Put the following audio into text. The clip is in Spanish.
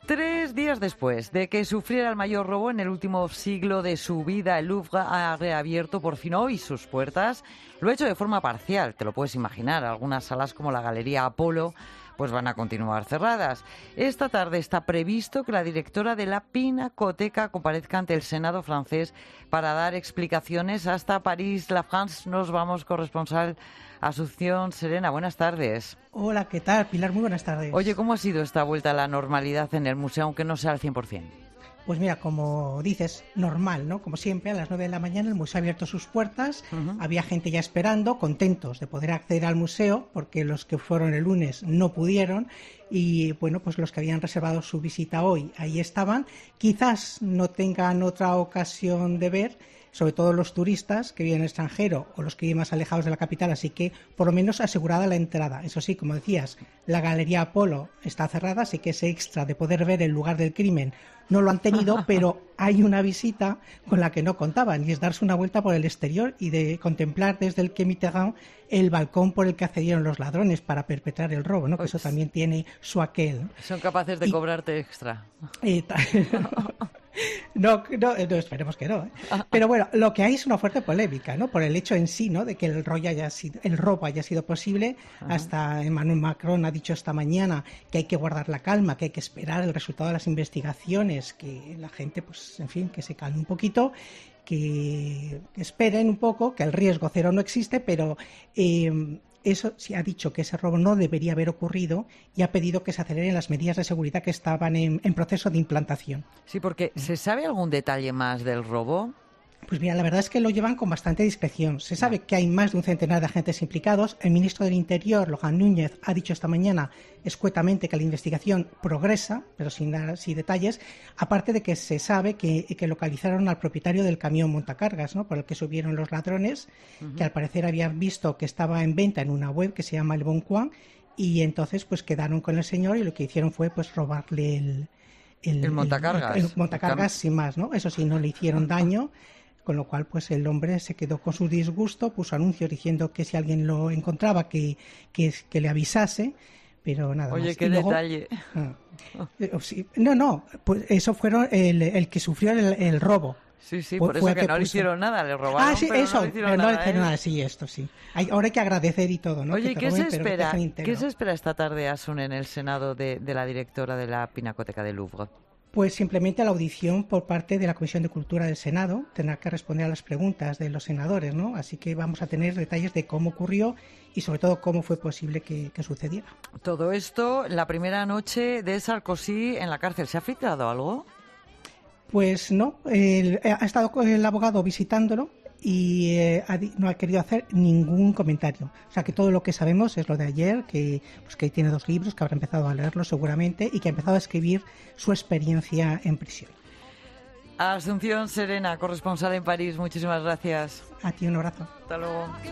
3 días después de que sufriera el mayor robo en el último siglo de su vida, el Louvre ha reabierto por fin hoy sus puertas. Lo ha hecho de forma parcial, te lo puedes imaginar. Algunas salas como la Galería Apolo pues van a continuar cerradas. Esta tarde está previsto que la directora de la Pinacoteca comparezca ante el Senado francés para dar explicaciones. Hasta París, La France, nos vamos, corresponsal Asunción Serena. Buenas tardes. Hola, ¿qué tal, Pilar? Muy buenas tardes. Oye, ¿cómo ha sido esta vuelta a la normalidad en el museo, aunque no sea al 100%? Pues mira, como dices, normal, ¿no? Como siempre, a las 9 de la mañana el museo ha abierto sus puertas, había gente ya esperando, contentos de poder acceder al museo, porque los que fueron el lunes no pudieron, y bueno, pues los que habían reservado su visita hoy, ahí estaban. Quizás no tengan otra ocasión de ver, sobre todo los turistas que viven en el extranjero o los que viven más alejados de la capital, así que por lo menos asegurada la entrada. Eso sí, como decías, la Galería Apolo está cerrada, así que ese extra de poder ver el lugar del crimen no lo han tenido, pero hay una visita con la que no contaban, y es darse una vuelta por el exterior y de contemplar desde el Quai Mitterrand el balcón por el que accedieron los ladrones para perpetrar el robo, ¿no? Que eso también tiene su aquel. Son capaces de cobrarte extra. No, esperemos que no, ¿eh? Pero bueno, lo que hay es una fuerte polémica, ¿no? Por el hecho en sí, ¿no? De que el robo haya sido posible. Hasta Emmanuel Macron ha dicho esta mañana que hay que guardar la calma, que hay que esperar el resultado de las investigaciones, que la gente, pues, en fin, que se calme un poquito, que esperen un poco, que el riesgo cero no existe, pero eso sí ha dicho que ese robo no debería haber ocurrido y ha pedido que se aceleren las medidas de seguridad que estaban en proceso de implantación. Sí, porque ¿se sabe algún detalle más del robo? Pues mira, la verdad es que lo llevan con bastante discreción. Se sabe que hay más de un centenar de agentes implicados. El ministro del Interior, Laurent Núñez, ha dicho esta mañana escuetamente que la investigación progresa, pero sin dar así detalles, aparte de que se sabe que localizaron al propietario del camión montacargas, ¿no? Por el que subieron los ladrones, que al parecer habían visto que estaba en venta en una web que se llama El Bon Coin, y entonces pues quedaron con el señor y lo que hicieron fue pues robarle el montacargas. El montacargas sin más, ¿no? Eso sí, no le hicieron daño. Con lo cual, pues el hombre se quedó con su disgusto, puso anuncios diciendo que si alguien lo encontraba, que le avisase, pero nada más. Oye, qué detalle. No, pues eso fueron el que sufrió el robo. Sí, por eso que no le hicieron nada, le robaron, sí, pero eso, no le hicieron nada. Sí, esto sí. Ahora hay que agradecer y todo, ¿no? Oye, ¿qué se espera esta tarde, Asun, en el Senado de la directora de la Pinacoteca del Louvre? Pues simplemente la audición por parte de la Comisión de Cultura del Senado, tendrá que responder a las preguntas de los senadores, ¿no? Así que vamos a tener detalles de cómo ocurrió y sobre todo cómo fue posible que sucediera. Todo esto, la primera noche de Sarkozy en la cárcel, ¿se ha filtrado algo? Pues no, ha estado el abogado visitándolo y no ha querido hacer ningún comentario. O sea que todo lo que sabemos es lo de ayer, que tiene 2 libros, que habrá empezado a leerlos seguramente y que ha empezado a escribir su experiencia en prisión. Asunción Serena, corresponsal en París, muchísimas gracias. A ti un abrazo. Hasta luego.